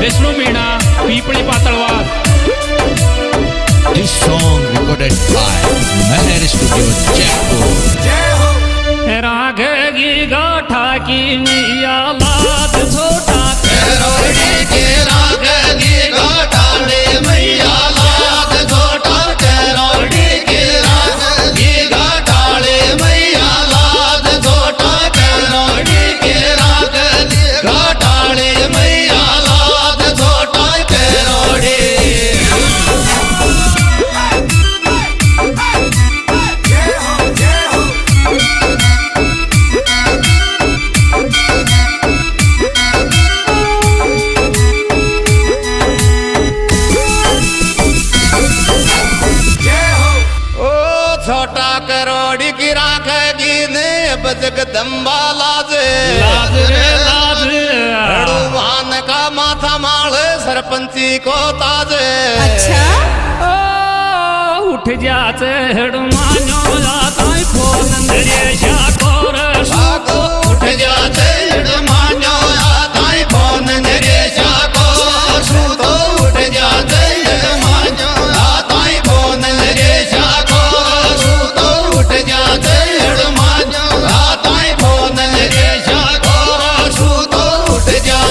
Vaishno Meena Pipli पातळवाद. This song recorded by Meher Studio, Jaipur. राघगी गाठा की मैया लाद छोटा करोड़ी के राघगी गाठा रे मैया लाद छोटा. करोड़ी के राघगी गाठा रे मैया लाद छोटा. करोड़ी के राघगी गाठा रे मैया लाद छोटा. करोड़ी छोटा करोड़ी की राखेगी ने जगदम्बा लाज लाज रे लाज. हनुमान का माथा माल सरपंची को ताज. अच्छा उठ जाते हनुमानो जाता फोन नरेशा कोर साको उठ जाते हनुमानो आता फोन नरेशा को सूतो. उठ जाते हनुमानो आता फोन नरेशा को सूतो. उठ जाते हनुमानो आता फोन नरेशा को सूतो. उठ जा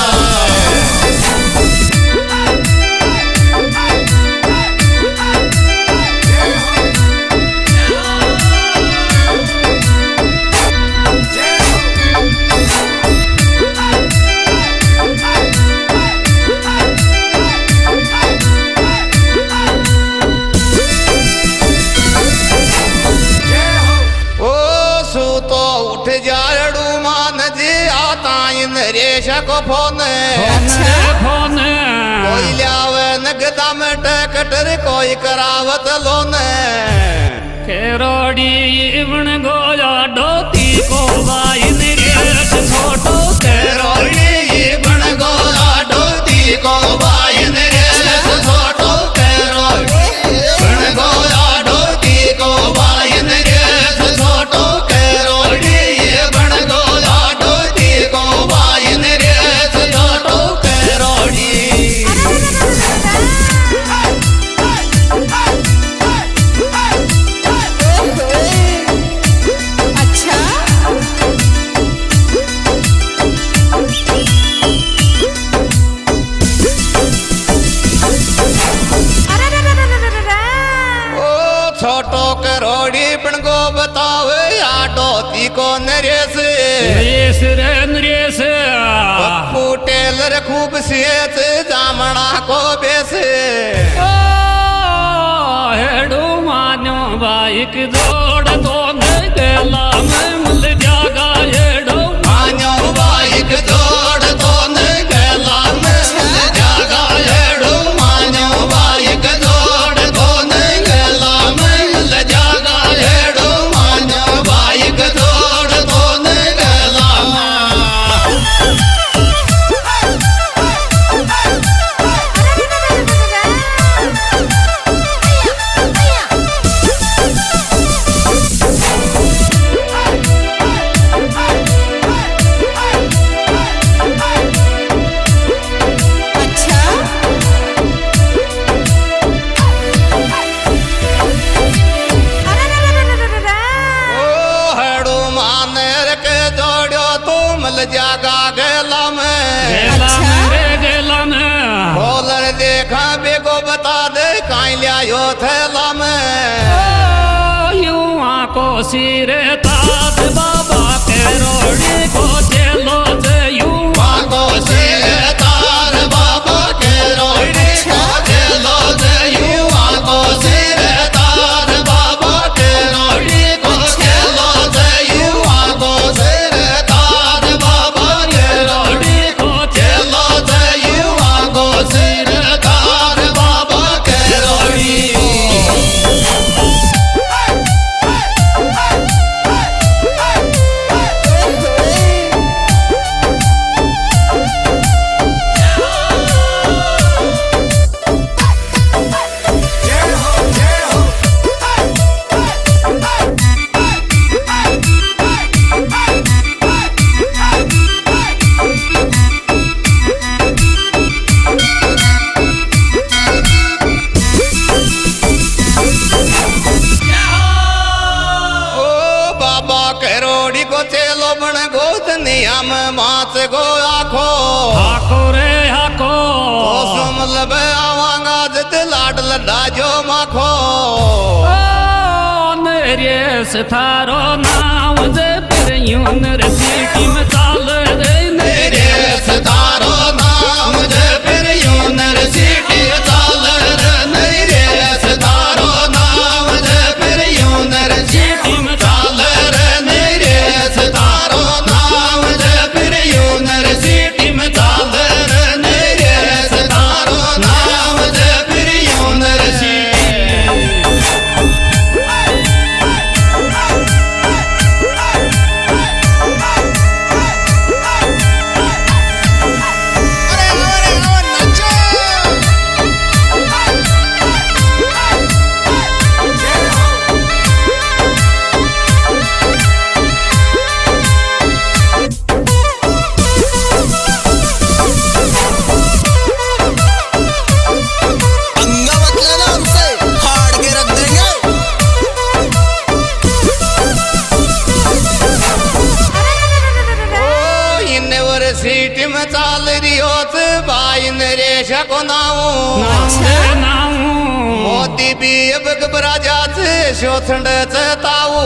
नरेश को फोन. फोन कोई लियावे नगदा में टकटर कोई करावत लोन. केरोड़ी इवन गोया डोती को वाई नरेश छोटो. करोड़ी बन गोला डोती को बाई नरेश छोटो. करोड़ी बन गोला डोती को बाई नरेश छोटो. करोड़ी बन गोला डोती को बाई नरेश छोटो. करोड़ी अच्छा छोटो करोड़ी पण को बतावे या डोती को नरेश. नरेश रे नरेश पप्पू टेलर खूब सेत जामणा को बेस. हेडू मानो बाइक जोड़ तो गला में मिल जागा. हेडू मानो बाइक जोड़ तो गला में मिल जागा. हेडू मानो बाइक जोड़ तो गला में मिल जागा. हेडू मानो बाइक जोड़ तो गला में. अच्छा हेडू मानेर के जोड़ो तो मिल जागा गला में. गेला में रे गेला में बोलर देखा बेगो बता दे काई लियायो थैला में. यूं आंखों सिरे तात बाबा केरोड़ी को चलो जे यूं मांगो से तार बाबा के रोड़ी को चलो जे यूं. मांगो से तार बाबा के रोड़ी को चलो जे यूं. मांगो से तार बाबा के रोड़ी को चलो जे यूं. मांगो से तार बाबा के रोड़ी. लाजो माखो नरेश थारो नाम जे पर यूनिवर्सिटी में चाल रे नरेश थारो नाम जे पर यूनिवर्सिटी चाल रे नरेश थारो नाम जे पर यूनिवर्सिटी में चाल रे नरेश थारो नाम जे पर यूनिवर्सिटी में चाल रे नरेश थारो नाम जे पर यूनिवर्सिटी यूनिवर्सिटी में चाल रही होत भाई नरेश को नाऊ मोदी भी अब घबरा जाते शोषण चताऊ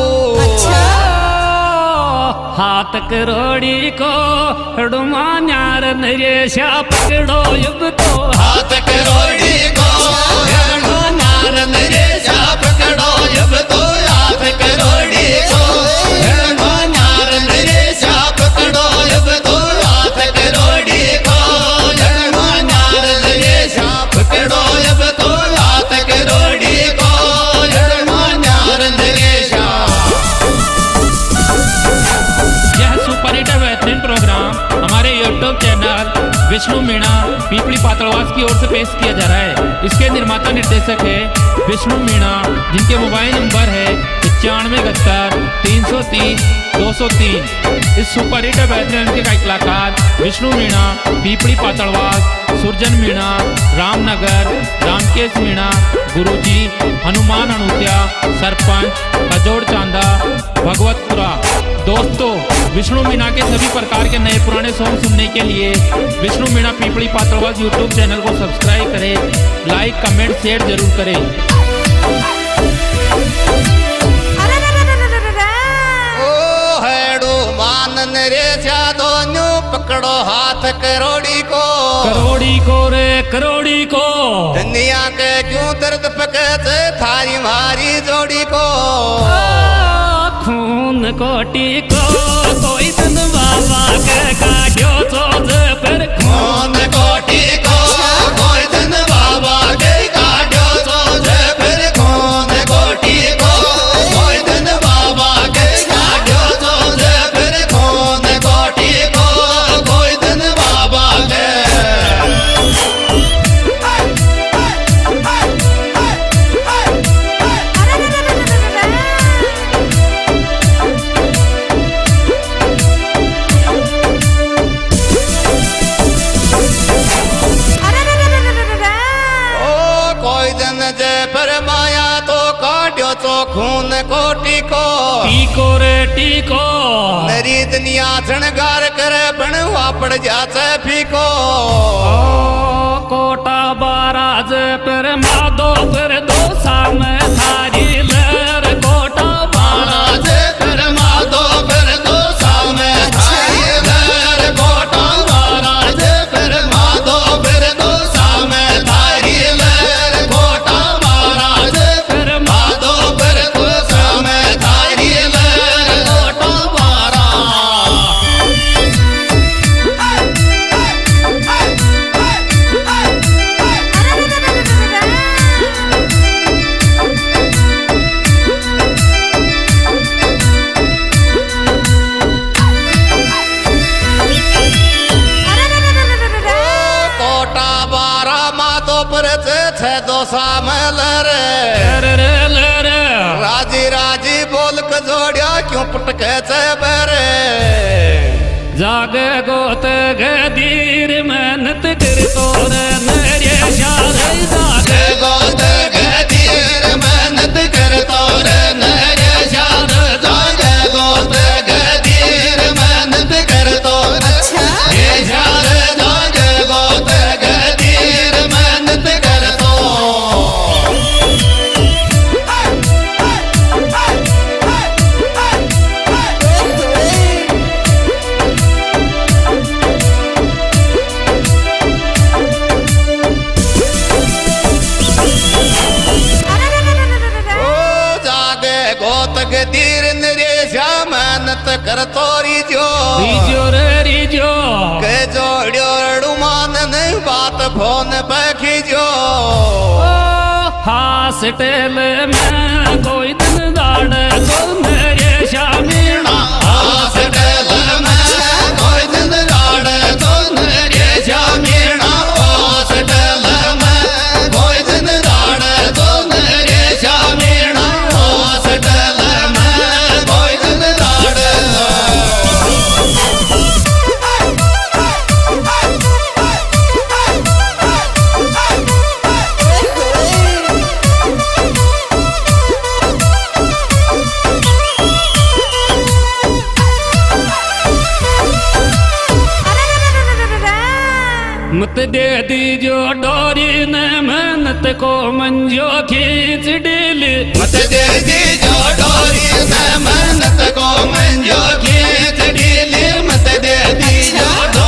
हाथ करोड़ी को डुमा न्यार नरेशा पकड़ो युग तो हाथ करोड़ी को डुमा न्यार नरेशा पकड़ो युग तो हाथ करोड़ी को डुमा न्यार नरेशा पकड़ो युग तो हाथ करोड़ी को डुमा न्यार नरेशा पकड़ो युग तो हाथ करोड़ी को डुमा न्यार नरेशा। यह सुपर हिट बेहतरीन प्रोग्राम हमारे यूट्यूब चैनल विष्णु मीणा पीपली पातड़वास की ओर से पेश किया जा रहा है। इसके निर्माता निर्देशक है विष्णु मीणा, जिनके मोबाइल नंबर है 9571 330 203। इस सुपर हिट बेहतरीन के कलाकार विष्णु मीणा, पीपली पातड़वास, सुरजन मीणा, रामनगर, रामकेश मीणा, गुरुजी, हनुमान अणुत्या, सरपंच, हजोड़ चांदा, भगवतपुरा। दोस्तों, विष्णु मीणा के सभी प्रकार के नए पुराने सॉन्ग सुनने के लिए विष्णु मीणा पीपली पातड़वास यूट्यूब चैनल को सब्सक्राइब करें, लाइक कमेंट शेयर जरूर करें। ओ हेडो मान नरेशा दोनों पकड़ो हाथ करोड़ी को रे करोड़ी को दुनिया के क्यों दर्द पकड़ते थारी मारी जोड़ी को खून कोटी को कोई दिन बाबा के काट्यो सोच पर खून कोटी को कोई दिन बाबा के काट्यो सोच पर खून कोटी को कोई दिन बाबा के काट्यो सोच पर खून कोटी को कोई दिन बाबा के खून कोटी को टीको रे टीको नरी दुनिया शृंगार करे बनवा पड़ जाते फीको कोटा बाराज पर मादो पर दो सामे थारी लहर कोटा बाराज पर मादो पर दो सामे थारी लहर कोटा बाराज पर मादो पर दो सामे थारी लहर कोटा बाराज पर मादो पर दो सामे थारी लहर कोटा बारा राजी राजी बोल के जोड़िया क्यों पटके से बेरे जाग गोत गदीर मेहनत कर तोर नरे शारे जाग गोत गदीर मेहनत कर तोर नरे शार जाग गोत गदीर मेहनत कर तोर ये शार जाग गोत गदीर मेहनत कर तो फोन पे खींचो हॉस्टल में कोई दिन दाड़े तो मेरे शामीना हॉस्टल में कोई दिन दाड़े तो मेरे शामीना हॉस्टल में कोई दिन दाड़े तो मेरे शामीना हॉस्टल में कोई दिन दाड़े मत दे दीजो डोरी ने मेहनत को मंजो खींच डीली मत दे दीजो डोरी ने मेहनत को मंजो खींच डीली मत दे दीजो